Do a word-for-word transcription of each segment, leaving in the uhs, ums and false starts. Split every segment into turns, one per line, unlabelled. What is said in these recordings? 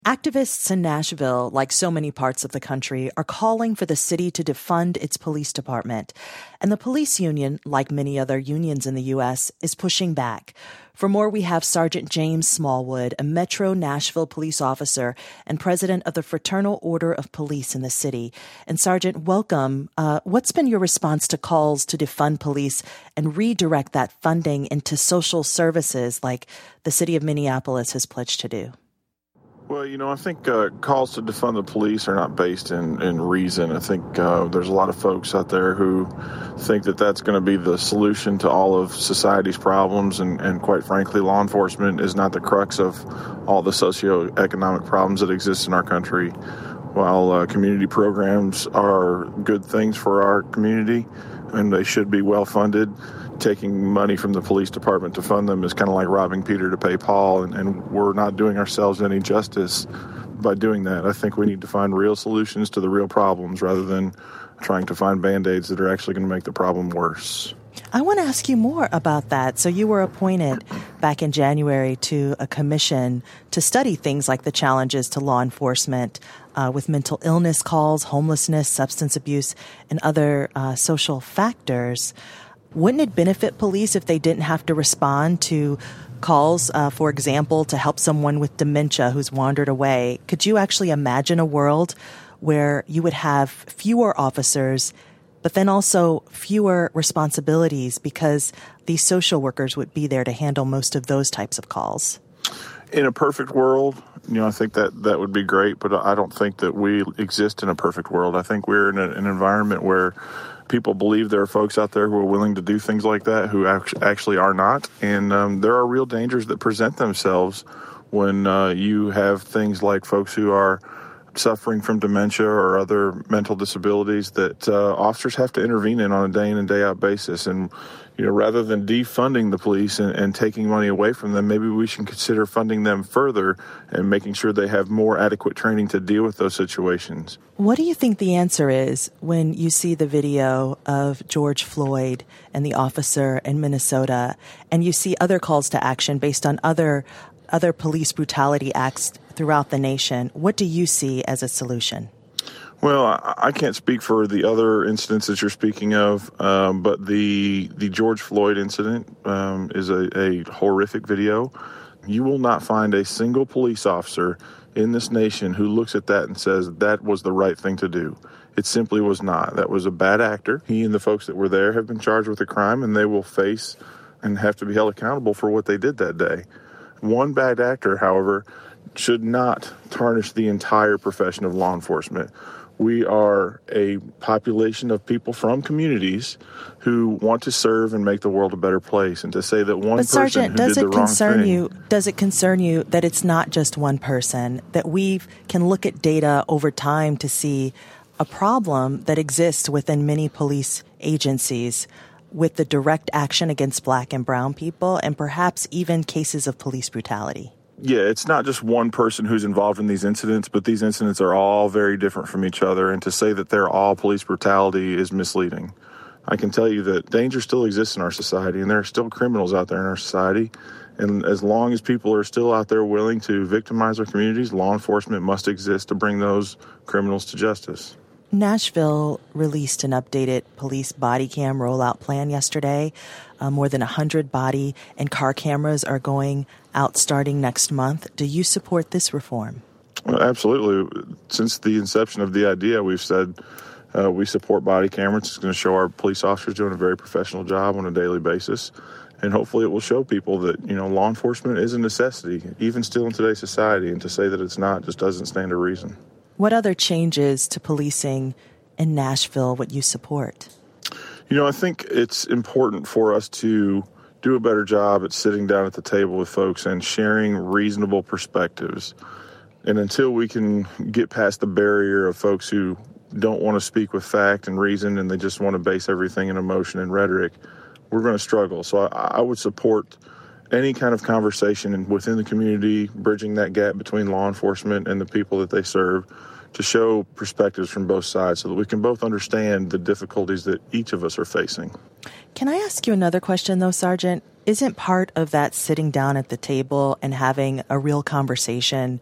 Activists in Nashville, like so many parts of the country, are calling for the city to defund its police department. And the police union, like many other unions in the U S, is pushing back. For more, we have Sergeant James Smallwood, a Metro Nashville police officer and president of the Fraternal Order of Police in the city. And Sergeant, welcome. Uh, what's been your response to calls to defund police and redirect that funding into social services like the city of Minneapolis has pledged to do?
Well, you know, I think uh, calls to defund the police are not based in, in reason. I think uh, there's a lot of folks out there who think that that's going to be the solution to all of society's problems. And, and quite frankly, law enforcement is not the crux of all the socioeconomic problems that exist in our country. While uh, community programs are good things for our community and they should be well funded, taking money from the police department to fund them is kind of like robbing Peter to pay Paul, and, and we're not doing ourselves any justice by doing that. I think we need to find real solutions to the real problems rather than trying to find Band-Aids that are actually going to make the problem worse.
I want to ask you more about that. So you were appointed back in January to a commission to study things like the challenges to law enforcement uh, with mental illness calls, homelessness, substance abuse, and other uh, social factors. Wouldn't it benefit police if they didn't have to respond to calls, uh, for example, to help someone with dementia who's wandered away? Could you actually imagine a world where you would have fewer officers, but then also fewer responsibilities because these social workers would be there to handle most of those types of calls?
In a perfect world, you know, I think that that would be great, but I don't think that we exist in a perfect world. I think we're in a, an environment where people believe there are folks out there who are willing to do things like that who actually are not. And um, there are real dangers that present themselves when uh, you have things like folks who are suffering from dementia or other mental disabilities that uh, officers have to intervene in on a day in and day out basis. And, you know, rather than defunding the police and, and taking money away from them, maybe we should consider funding them further and making sure they have more adequate training to deal with those situations.
What do you think the answer is when you see the video of George Floyd and the officer in Minnesota, and you see other calls to action based on other other police brutality acts throughout the nation? What do you see as a solution?
Well, I can't speak for the other incidents that you're speaking of, um, but the the George Floyd incident um, is a, a horrific video. You will not find a single police officer in this nation who looks at that and says that was the right thing to do. It simply was not. That was a bad actor. He and the folks that were there have been charged with a crime, and they will face and have to be held accountable for what they did that day. One bad actor, however, should not tarnish the entire profession of law enforcement. We are a population of people from communities who want to serve and make the world a better place. And to say that one
but
person
Sergeant,
who
does
did
it
the wrong
concern
thing,
you? Does it concern you that it's not just one person? That we can look at data over time to see a problem that exists within many police agencies with the direct action against Black and brown people, and perhaps even cases of police brutality?
Yeah, it's not just one person who's involved in these incidents, but these incidents are all very different from each other. And to say that they're all police brutality is misleading. I can tell you that danger still exists in our society, and there are still criminals out there in our society. And as long as people are still out there willing to victimize our communities, law enforcement must exist to bring those criminals to justice.
Nashville released an updated police body cam rollout plan yesterday. Uh, more than one hundred body and car cameras are going out starting next month. Do you support this reform?
Well, absolutely. Since the inception of the idea, we've said uh, we support body cameras. It's going to show our police officers doing a very professional job on a daily basis. And hopefully it will show people that, you know, law enforcement is a necessity, even still in today's society. And to say that it's not just doesn't stand to reason.
What other changes to policing in Nashville would you support?
You know, I think it's important for us to do a better job at sitting down at the table with folks and sharing reasonable perspectives. And until we can get past the barrier of folks who don't want to speak with fact and reason and they just want to base everything in emotion and rhetoric, we're going to struggle. So I, I would support any kind of conversation within the community, bridging that gap between law enforcement and the people that they serve, to show perspectives from both sides so that we can both understand the difficulties that each of us are facing.
Can I ask you another question, though, Sergeant? Isn't part of that sitting down at the table and having a real conversation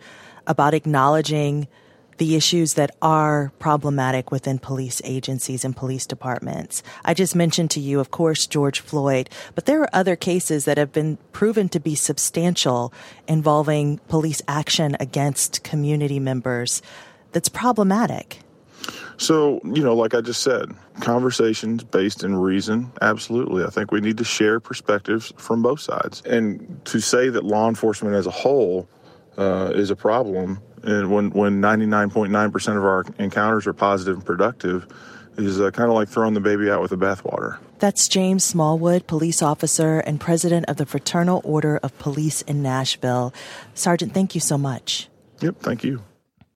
about acknowledging the issues that are problematic within police agencies and police departments. I just mentioned to you, of course, George Floyd, but there are other cases that have been proven to be substantial involving police action against community members that's problematic.
So, you know, like I just said, conversations based in reason, absolutely. I think we need to share perspectives from both sides. And to say that law enforcement as a whole uh, is a problem, and when, when ninety-nine point nine percent of our encounters are positive and productive, is uh, kind of like throwing the baby out with the bathwater.
That's James Smallwood, police officer and president of the Fraternal Order of Police in Nashville. Sergeant, thank you so much.
Yep, thank you.